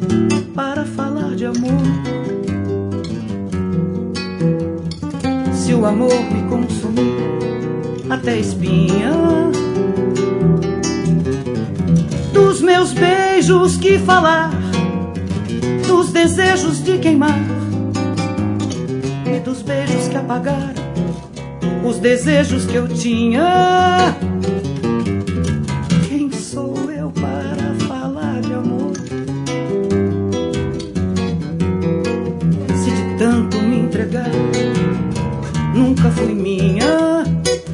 para falar de amor. Se o amor me consumiu até a espinha dos meus beijos que falar, dos desejos de queimar e dos beijos que apagaram os desejos que eu tinha. Quem sou eu para falar de amor? Se de tanto me entregar nunca fui minha,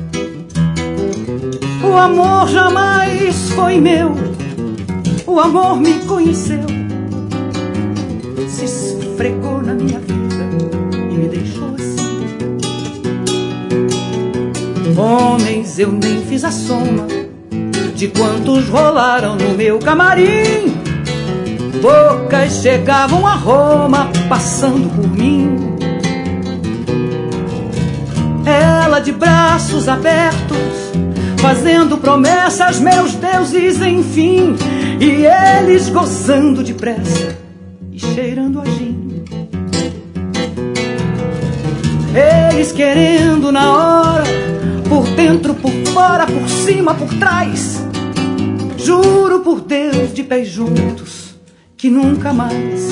o amor jamais foi meu. O amor me conheceu, se esfregou na minha vida e me deixou assim. Homens, eu nem fiz a soma de quantos rolaram no meu camarim. Bocas chegavam a Roma passando por mim. Ela de braços abertos fazendo promessas, meus deuses, enfim. E eles gozando depressa e cheirando a gin. Eles querendo na hora, por dentro, por fora, por cima, por trás. Juro por Deus, de pés juntos, que nunca mais.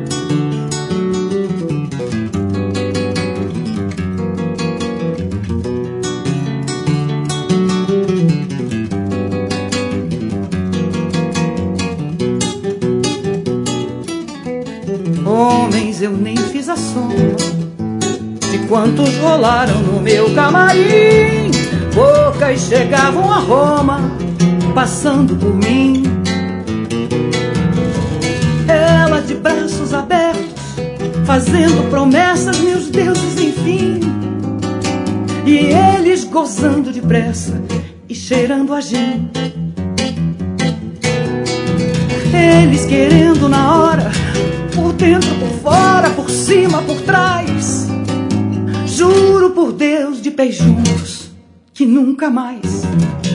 Homens, eu nem fiz a soma de quantos rolaram no meu camarim. Bocas chegavam a Roma passando por mim. Ela de braços abertos fazendo promessas, meus deuses, enfim. E eles gozando depressa e cheirando a gin. Eles querendo na hora, por dentro, por fora, por cima, por trás. Juro por Deus, de pés juntos, que nunca mais.